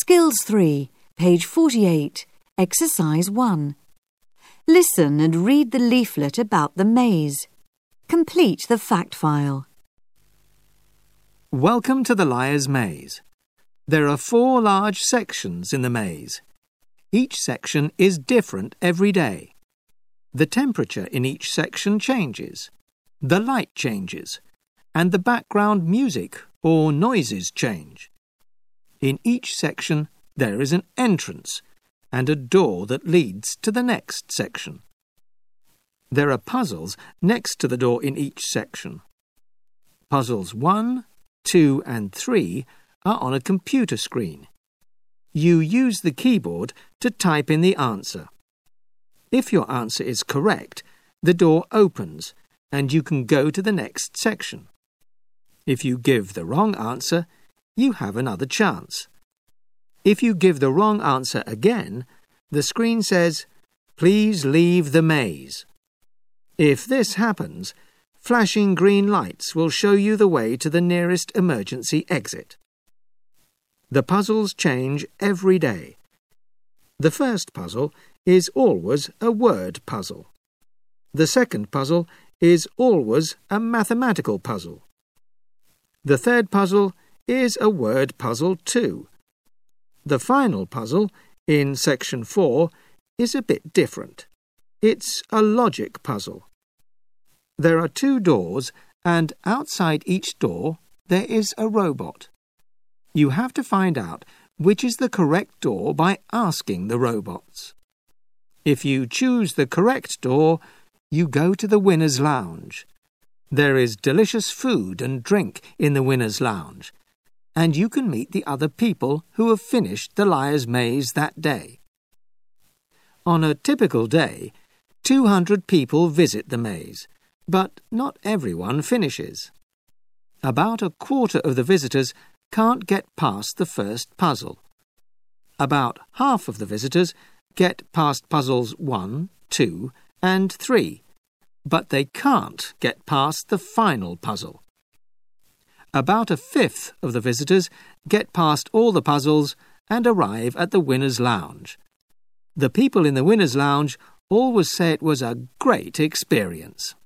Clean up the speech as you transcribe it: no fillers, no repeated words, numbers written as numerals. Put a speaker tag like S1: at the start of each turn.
S1: Skills 3, page 48, Exercise 1. Listen and read the leaflet about the maze. Complete the fact file.
S2: Welcome to the Liar's Maze. There are 4 large sections in the maze. Each section is different every day. The temperature in each section changes, the light changes, and the background music or noises change. In each section there is an entrance and a door that leads to the next section. There are puzzles next to the door in each section. Puzzles 1, 2 and 3 are on a computer screen. You use the keyboard to type in the answer. If your answer is correct, the door opens and you can go to the next section. If you give the wrong answer, you have another chance. If you give the wrong answer again, the screen says, "Please leave the maze." If this happens, flashing green lights will show you the way to the nearest emergency exit. The puzzles change every day. The first puzzle is always a word puzzle. The second puzzle is always a mathematical puzzle. The third puzzle is a word puzzle too. The final puzzle, in section 4, is a bit different. It's a logic puzzle. There are 2 doors, and outside each door there is a robot. You have to find out which is the correct door by asking the robots. If you choose the correct door, you go to the winner's lounge. There is delicious food and drink in the winner's lounge, and you can meet the other people who have finished the Liar's Maze that day. On a typical day, 200 people visit the maze, but not everyone finishes. About a quarter of the visitors can't get past the first puzzle. About half of the visitors get past puzzles 1, 2, and 3, but they can't get past the final puzzle. About a fifth of the visitors get past all the puzzles and arrive at the winner's lounge. The people in the winner's lounge always say it was a great experience.